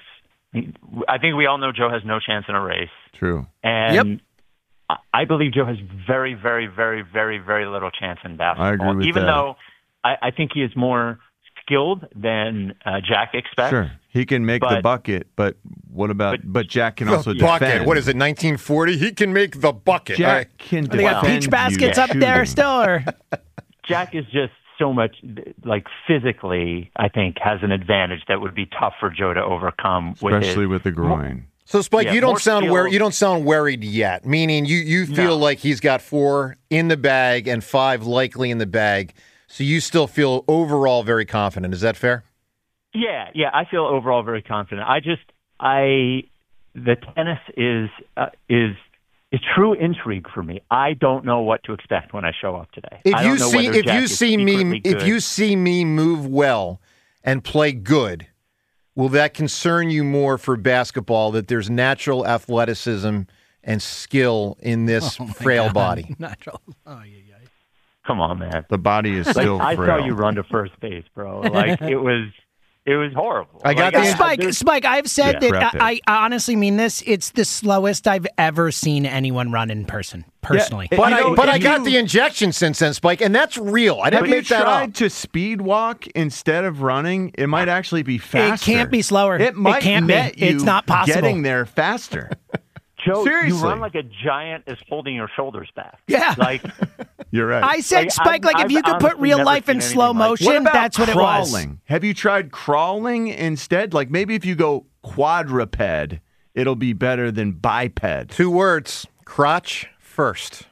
I think we all know Joe has no chance in a race. True. And Yep. I- I believe Joe has very, very, very, very, very little chance in basketball. I agree with Even that. though I, I think he is more skilled than uh, Jack expects. Sure. He can make the But- bucket, but what about, but, But- Jack can also The bucket. defend. What is it, nineteen forty? He can make the bucket. Jack All right. can They got defend peach baskets you up there shooting. still, or Jack is just so much, like physically, I think, has an advantage that would be tough for Joe to overcome. Especially with, his, with the groin. So, Spike, Yeah, you don't more sound skill. worried. You don't sound worried yet. Meaning, you you feel No. like he's got four in the bag and five likely in the bag. So you still feel overall very confident. Is that fair? Yeah, yeah, I feel overall very confident. I just, I, the tennis is uh, is is true intrigue for me. I don't know what to expect when I show up today. If I you don't know see whether if Jack you is see me secretly if good. you see me move well and play good, will that concern you more for basketball that there's natural athleticism and skill in this Oh, my frail God. body? Natural. Oh, yeah, yeah. Come on, man. The body is Like, still I frail. saw you run to first base, bro. Like it was, It was horrible. I got Like, the Spike, there's- Spike, I've said Yeah. that Rapid. I, I honestly mean this. It's the slowest I've ever seen anyone run in person, personally. But You I, know, but if I got you- the injection since then, Spike, and that's real. I didn't Have you make that tried up. to speed walk instead of running? It might actually be It faster. can't be slower. It might can't be. net you It's not possible. getting there faster. Joe, Seriously. you run like a giant is holding your shoulders back. Yeah. Like, You're right. I said, Like, Spike, I've- like if I've you could put honestly real never life in seen slow anything like motion, What about that's what it was. crawling? Have you tried crawling instead? Like maybe if you go quadruped, it'll be better than biped. Two words: crotch first.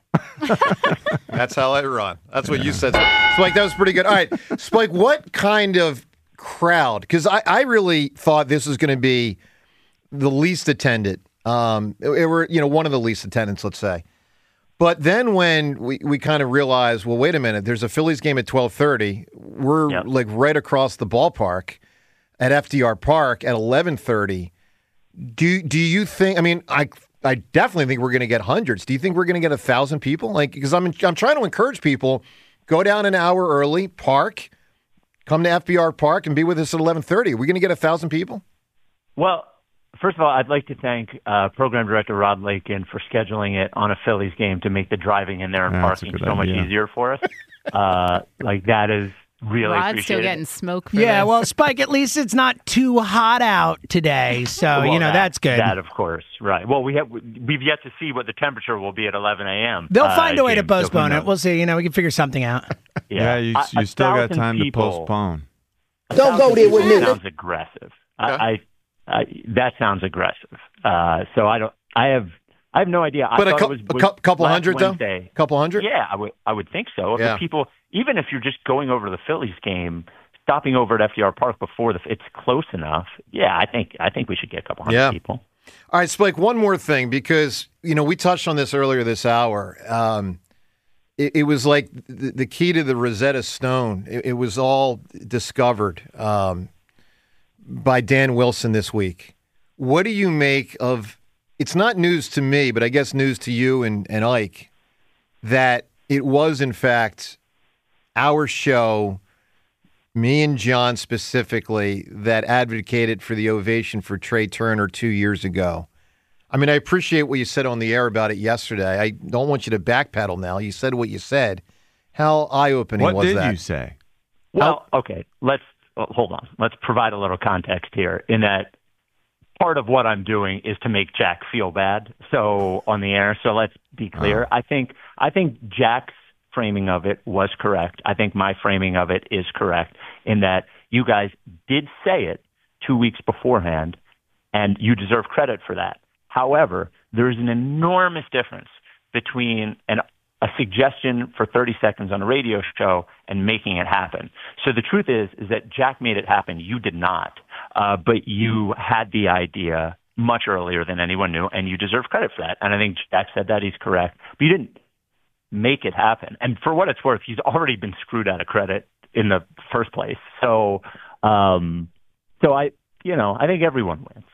That's how I run. That's what you said, Spike. That was pretty good. All right, Spike. What kind of crowd? Because I, I really thought this was going to be the least attended. Um, it, it were you know one of the least attendants, let's say. But then when we, we kind of realized, well, wait a minute, there's a Phillies game at twelve thirty. We're Yep. like right across the ballpark at F D R Park at eleven thirty. Do do you think? I mean, I I definitely think we're going to get hundreds. Do you think we're going to get a thousand people? Like, because I'm I'm trying to encourage people, go down an hour early, park, come to F D R Park, and be with us at eleven thirty. Are we going to get a thousand people? well, first of all, I'd like to thank uh, Program Director Rod Lakin for scheduling it on a Phillies game to make the driving in there and Yeah, that's a parking good so much idea. easier for us. Uh, like, that is really Rod's appreciated. still getting smoke for Yeah, this. well, Spike, at least it's not too hot out today, so Well, you know that- that's good. That, of course, right. Well, we have we've yet to see what the temperature will be at eleven a.m. They'll uh, find a way to James, so who postpone it. knows? We'll see. You know, we can figure something out. Yeah, you, A- you a still got thousand time people- to postpone. a Don't go thousand there with people me. Sounds aggressive. I, I, I that sounds aggressive. Uh, so I don't. I have. I have no idea. But I a, thought cou- it was, a was cou- couple last hundred, Wednesday. though? Couple hundred? Yeah, I would. I would think so. If Yeah. the people, even if you're just going over to the Phillies game, stopping over at F D R Park before the, it's close enough. Yeah, I think. I think we should get a couple hundred Yeah. people. All right, Spike, one more thing, because, you know, we touched on this earlier this hour. Um, it, it was like the, the key to the Rosetta Stone. It, it was all discovered um, by Dan Wilson this week. What do you make of, it's not news to me, but I guess news to you and, and Ike, that it was, in fact, our show, me and John specifically, that advocated for the ovation for Trey Turner two years ago. I mean, I appreciate what you said on the air about it yesterday. I don't want you to backpedal now. You said what you said. How eye-opening What was did that? you say? Well, okay. Let's uh, hold on. Let's provide a little context here. In that, part of what I'm doing is to make Jack feel bad. So on the air. So let's be clear. I think I think Jack's framing of it was correct. I think my framing of it is correct in that you guys did say it two weeks beforehand, and you deserve credit for that. However, there is an enormous difference between an, a suggestion for thirty seconds on a radio show and making it happen. So the truth is, is that Jack made it happen. You did not, uh, but you had the idea much earlier than anyone knew, and you deserve credit for that. And I think Jack said that he's correct, but you didn't make it happen. And for what it's worth, he's already been screwed out of credit in the first place. So, um, so I, you know, I think everyone wins.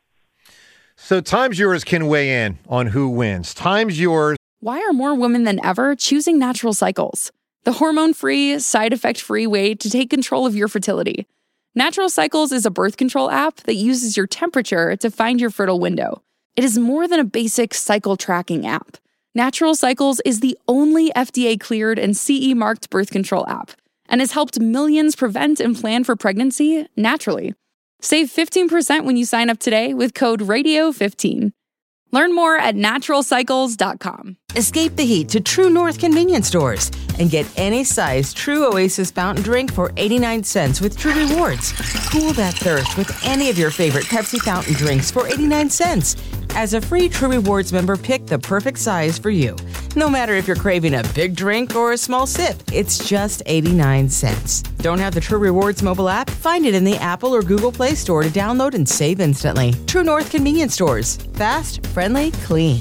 So Times Yours can weigh in on who wins. Times Yours. Why are more women than ever choosing Natural Cycles? The hormone-free, side-effect-free way to take control of your fertility. Natural Cycles is a birth control app that uses your temperature to find your fertile window. It is more than a basic cycle tracking app. Natural Cycles is the only F D A-cleared and C E-marked birth control app and has helped millions prevent and plan for pregnancy naturally. Save fifteen percent when you sign up today with code radio fifteen. Learn more at natural cycles dot com. Escape the heat to True North convenience stores and get any size True Oasis fountain drink for eighty-nine cents with True Rewards. Cool that thirst with any of your favorite Pepsi fountain drinks for eighty-nine cents. As a free True Rewards member, pick the perfect size for you. No matter if you're craving a big drink or a small sip, it's just eighty-nine cents. Don't have the True Rewards mobile app? Find it in the Apple or Google Play Store to download and save instantly. True North convenience stores. Fast, friendly, clean.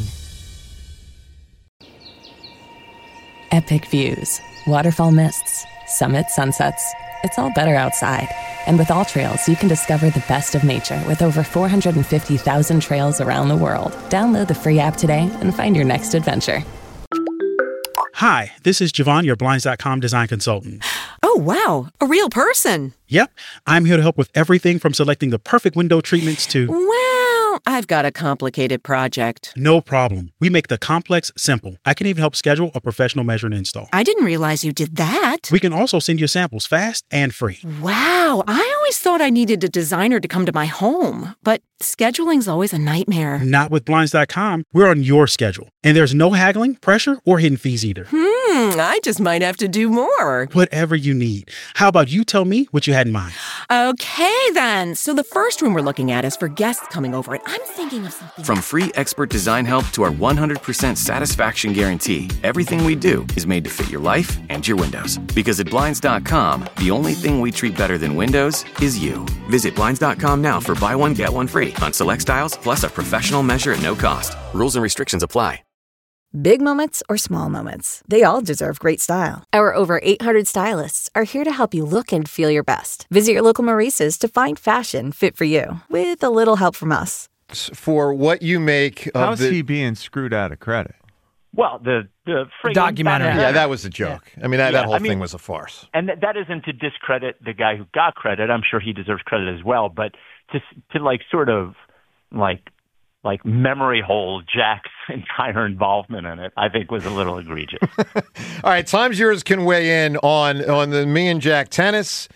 Epic views, waterfall mists, summit sunsets. It's all better outside. And with All Trails, you can discover the best of nature with over four hundred fifty thousand trails around the world. Download the free app today and find your next adventure. Hi, this is Javon, your Blinds dot com design consultant. Oh, Oh, wow. A real person. Yep. I'm here to help with everything from selecting the perfect window treatments to... Well, I've got a complicated project. No problem. We make the complex simple. I can even help schedule a professional measure and install. I didn't realize you did that. We can also send you samples fast and free. Wow. I always thought I needed a designer to come to my home, but scheduling's always a nightmare. Not with Blinds dot com. We're on your schedule. And there's no haggling, pressure, or hidden fees either. Hmm, I just might have to do more. Whatever you need. How about you tell me what you had in mind? Okay, then. So the first room we're looking at is for guests coming over, and I'm thinking of something... From free expert design help to our one hundred percent satisfaction guarantee, everything we do is made to fit your life and your windows. Because at Blinds dot com, the only thing we treat better than windows is you. Visit Blinds dot com now for buy one, get one free on select styles, plus a professional measure at no cost. Rules and restrictions apply. Big moments or small moments, they all deserve great style. Our over eight hundred stylists are here to help you look and feel your best. Visit your local Maurice's to find fashion fit for you, with a little help from us. For what you make of How's the... he being screwed out of credit? Well, the the friggin' documentary. Yeah, that was a joke. I mean, that, Yeah, that whole I mean- thing was a farce. And that, that isn't to discredit the guy who got credit. I'm sure he deserves credit as well. But to to like sort of like like memory hole Jack's entire involvement in it, I think was a little egregious. All right, Times Yours can weigh in on on the me and Jack tennis,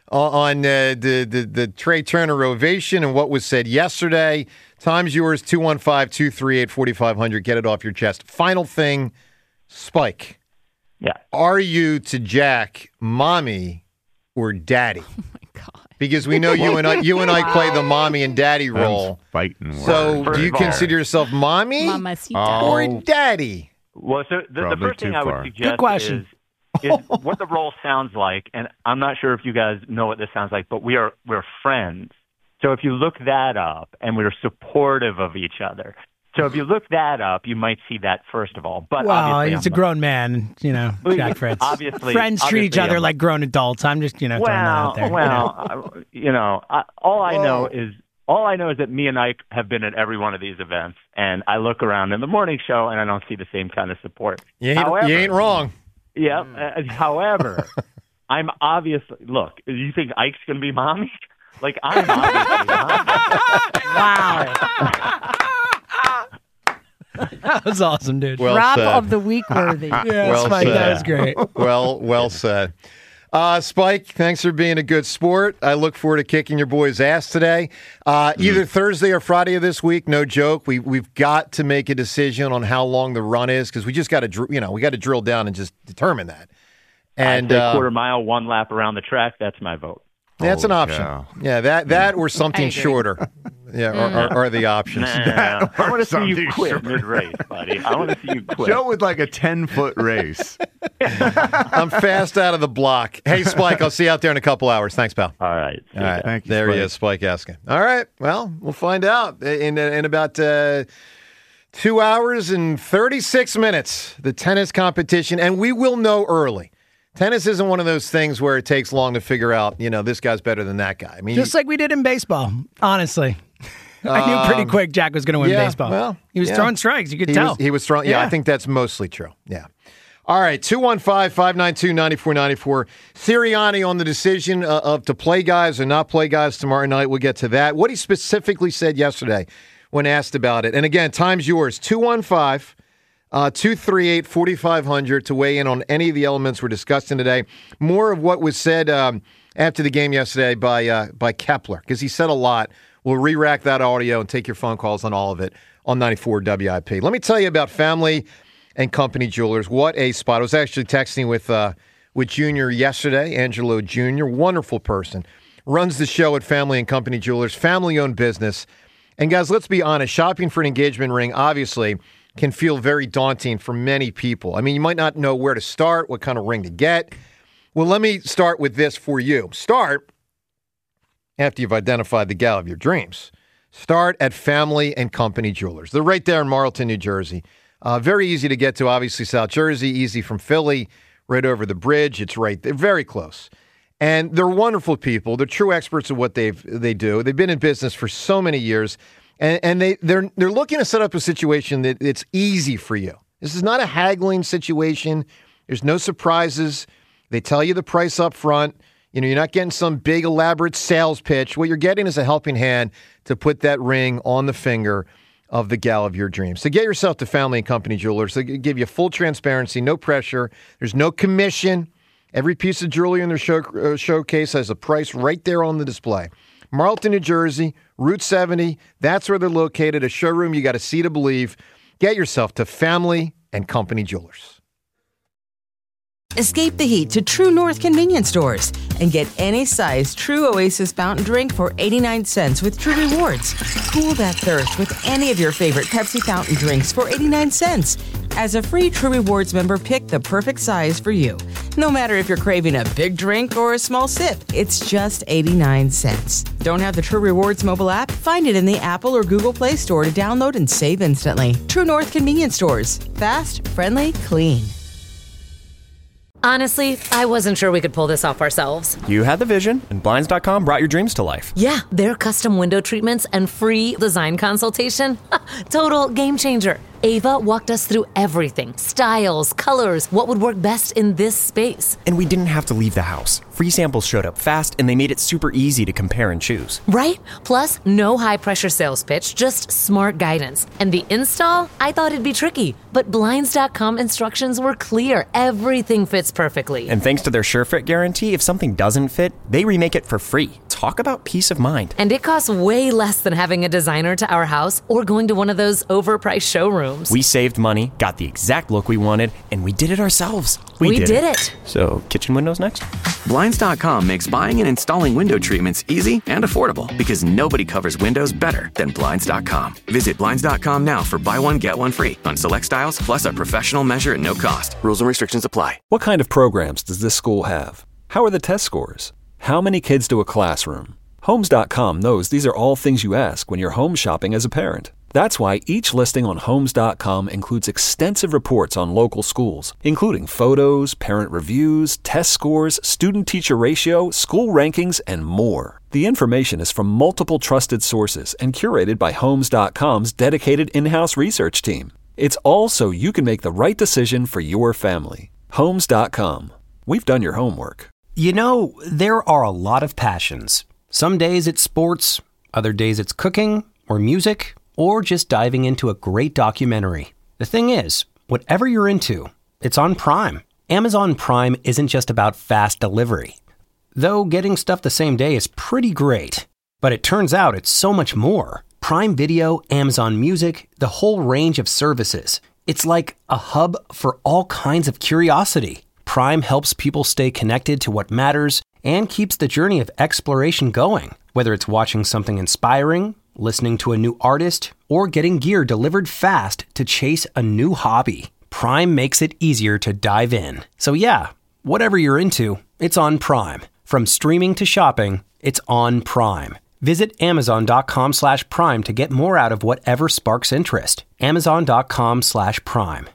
on uh, the, the the Trey Turner ovation and what was said yesterday. Times Yours, two one five, two three eight, four five zero zero. Get it off your chest. Final thing, Spike. Yeah. Are you to Jack mommy or daddy? Oh my God. Because we know you and I you and I play the mommy and daddy role. Fighting words. So First do you of all- consider yourself mommy Mamacita. or Oh. daddy? Well, so the, the Probably first thing too I would far. suggest Good question. is, is what the role sounds like, and I'm not sure if you guys know what this sounds like, but we are we're friends. So if you look that up, and we're supportive of each other. So if you look that up, you might see that first of all. But Well, obviously he's I'm a grown man, you know, Well, Jack Fritz. obviously- Friends treat each obviously other I'm- like grown adults. I'm just, you know, throwing that Well, out there. well, I- you know, I, all I know is all I know is that me and Ike have been at every one of these events, and I look around in the morning show and I don't see the same kind of support. You ain't, However, you ain't wrong. Yeah. Uh, however, I'm obviously look. You think Ike's gonna be mommy? Like I'm obviously mommy. Wow. That was awesome, dude. Well Wrap said. of the week worthy. Yeah, Well Spike, said. that was great. Well, well said. Uh, Spike, thanks for being a good sport. I look forward to kicking your boy's ass today. Uh, either Thursday or Friday of this week, no joke. We we've got to make a decision on how long the run is because we just got to, you know, we got to drill down and just determine that. And I'd say uh, quarter mile, one lap around the track. That's my vote. that's an Holy option. cow. Yeah, that that or something agree. shorter. Yeah, are, are, are the options. Nah, I want to see you something quit short. mid race, buddy. I want to see you quit. Joe with like a ten-foot race. I'm fast out of the block. Hey, Spike, I'll see you out there in a couple hours. Thanks, pal. All right. All right, Thank you, there he Spike. is, Spike Askin. All right, well, we'll find out in in about uh, two hours and thirty-six minutes. The tennis competition, and we will know early. Tennis isn't one of those things where it takes long to figure out. You know, this guy's better than that guy. I mean, Just like we did in baseball, honestly. I knew pretty Um, quick Jack was going to win yeah, baseball. well, he was yeah. throwing strikes. You could he tell. Was, he was throwing. Yeah, Yeah. I think that's mostly true. Yeah. All right, two one five, five nine two, nine four nine four. Sirianni on the decision uh, of to play guys or not play guys tomorrow night. We'll get to that. What he specifically said yesterday when asked about it. And again, time's yours. two one five, two three eight, four five zero zero to weigh in on any of the elements we're discussing today. More of what was said um, after the game yesterday by uh, by Kepler, because he said a lot. We'll re-rack that audio and take your phone calls on all of it on ninety-four W I P. Let me tell you about Family and Company Jewelers. What a spot. I was actually texting with uh, with Junior yesterday, Angelo Junior Wonderful person. Runs the show at Family and Company Jewelers, family-owned business. And guys, let's be honest, shopping for an engagement ring obviously can feel very daunting for many people. I mean, you might not know where to start, what kind of ring to get. Well, let me start with this for you. Start after you've identified the gal of your dreams. Start at Family and Company Jewelers. They're right there in Marlton, New Jersey. Uh, very easy to get to, obviously, South Jersey, easy from Philly, right over the bridge. It's right there, very close. And they're wonderful people. They're true experts at what they've they do. They've been in business for so many years, and, and they they're they're looking to set up a situation that it's easy for you. This is not a haggling situation. There's no surprises. They tell you the price up front. You know, you're not getting some big elaborate sales pitch. What you're getting is a helping hand to put that ring on the finger of the gal of your dreams. So get yourself to Family and Company Jewelers. They give you full transparency, no pressure. There's no commission. Every piece of jewelry in their show, uh, showcase has a price right there on the display. Marlton, New Jersey, Route seventy. That's where they're located. A showroom you got to see to believe. Get yourself to Family and Company Jewelers. Escape the heat to True North convenience stores and get any size True Oasis fountain drink for eighty-nine cents with True Rewards. Cool that thirst with any of your favorite Pepsi fountain drinks for eighty-nine cents. As a free True Rewards member, pick the perfect size for you. No matter if you're craving a big drink or a small sip, it's just eighty-nine cents. Don't have the True Rewards mobile app? Find it in the Apple or Google Play Store to download and save instantly. True North convenience stores. Fast, friendly, clean. Honestly, I wasn't sure we could pull this off ourselves. You had the vision, and Blinds dot com brought your dreams to life. Yeah, their custom window treatments and free design consultation. Total game changer. Ava walked us through everything. Styles, colors, what would work best in this space. And we didn't have to leave the house. Free samples showed up fast, and they made it super easy to compare and choose. Right? Plus, no high-pressure sales pitch, just smart guidance. And the install? I thought it'd be tricky, but Blinds dot com instructions were clear. Everything fits perfectly. And thanks to their SureFit guarantee, if something doesn't fit, they remake it for free. Talk about peace of mind. And it costs way less than having a designer to our house or going to one of those overpriced showrooms. We saved money, got the exact look we wanted, and we did it ourselves. We, we did, did it. it. So, kitchen windows next? Blinds dot com makes buying and installing window treatments easy and affordable because nobody covers windows better than Blinds dot com. Visit Blinds dot com now for buy one, get one free on select styles, plus a professional measure at no cost. Rules and restrictions apply. What kind of programs does this school have? How are the test scores? How many kids do a classroom? Homes dot com knows these are all things you ask when you're home shopping as a parent. That's why each listing on Homes dot com includes extensive reports on local schools, including photos, parent reviews, test scores, student-teacher ratio, school rankings, and more. The information is from multiple trusted sources and curated by Homes dot com's dedicated in-house research team. It's all so you can make the right decision for your family. Homes dot com. We've done your homework. You know, there are a lot of passions. Some days it's sports, other days it's cooking or music, or just diving into a great documentary. The thing is, whatever you're into, it's on Prime. Amazon Prime isn't just about fast delivery. Though getting stuff the same day is pretty great. But it turns out it's so much more. Prime Video, Amazon Music, the whole range of services. It's like a hub for all kinds of curiosity. Prime helps people stay connected to what matters and keeps the journey of exploration going. Whether it's watching something inspiring, listening to a new artist, or getting gear delivered fast to chase a new hobby, Prime makes it easier to dive in. So yeah, whatever you're into, it's on Prime. From streaming to shopping, it's on Prime. Visit Amazon dot com slash Prime to get more out of whatever sparks interest. Amazon dot com slash Prime.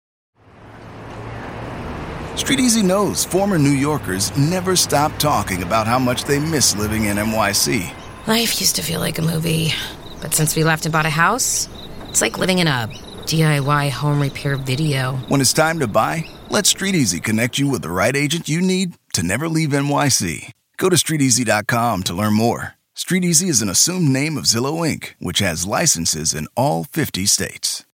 Street Easy knows former New Yorkers never stop talking about how much they miss living in N Y C. Life used to feel like a movie, but since we left and bought a house, it's like living in a D I Y home repair video. When it's time to buy, let Street Easy connect you with the right agent you need to never leave N Y C. Go to street easy dot com to learn more. Street Easy is an assumed name of Zillow Incorporated, which has licenses in all fifty states.